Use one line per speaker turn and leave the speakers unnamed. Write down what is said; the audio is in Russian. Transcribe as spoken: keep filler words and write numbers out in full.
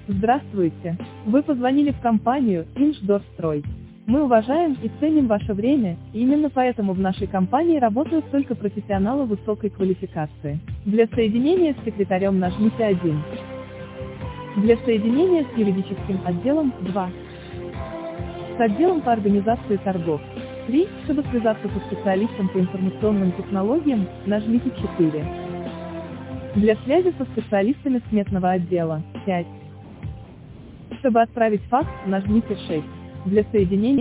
Здравствуйте! Вы позвонили в компанию «Инждорстрой». Мы уважаем и ценим ваше время, и именно поэтому в нашей компании работают только профессионалы высокой квалификации. Для соединения с секретарем нажмите один. Для соединения с юридическим отделом – два. С отделом по организации торгов – три. Чтобы связаться со специалистом по информационным технологиям, нажмите четыре. Для связи со специалистами сметного отдела – пять. Чтобы отправить факс, нажмите шесть. Для соединения